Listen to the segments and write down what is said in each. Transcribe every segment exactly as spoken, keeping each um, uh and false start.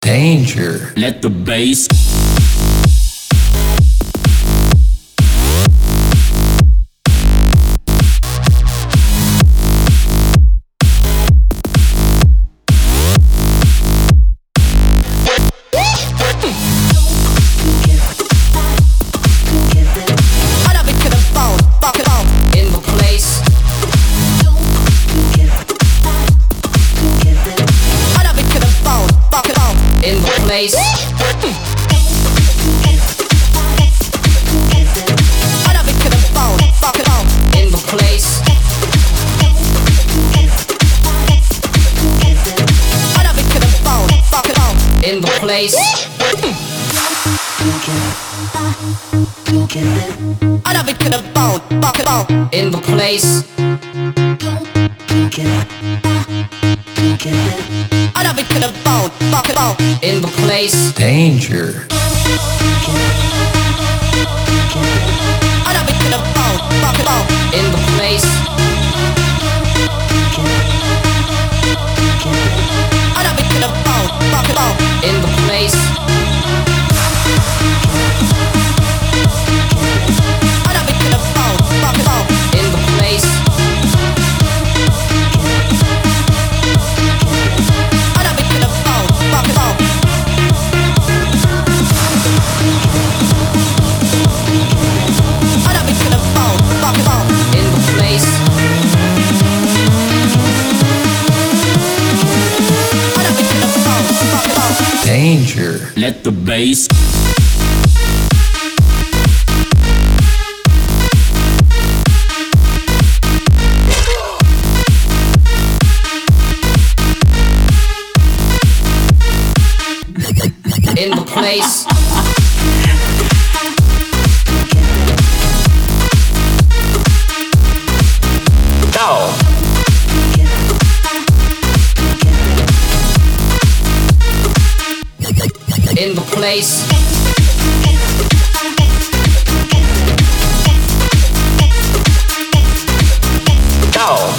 Danger. Let the bass. Place. In the place. In the place. In the place. In the place. Danger. In the place. In the place. In the place. Danger. Let the bass. In the place. Go. In the place. Go.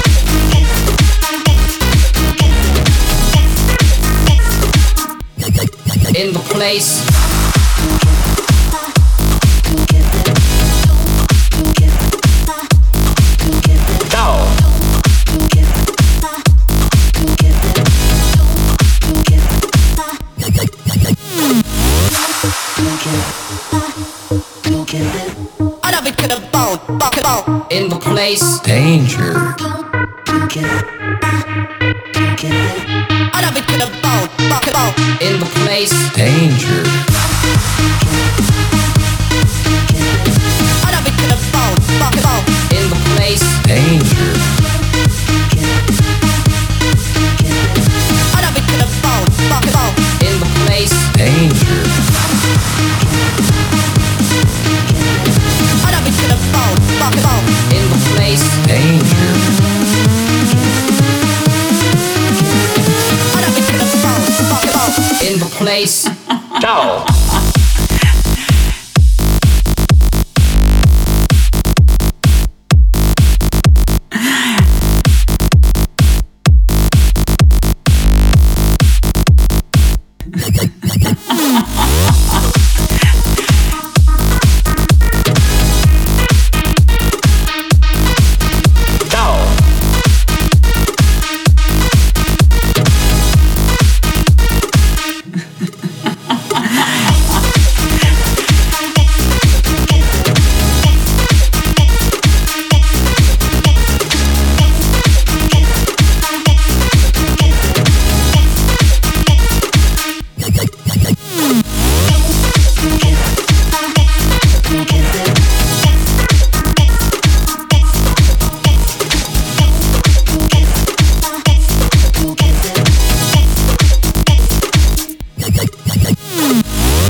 In the place. Go. In the place. Danger. In the place. Danger. In the place. Danger. In the place. Danger. In the place. Danger. In the place. Go.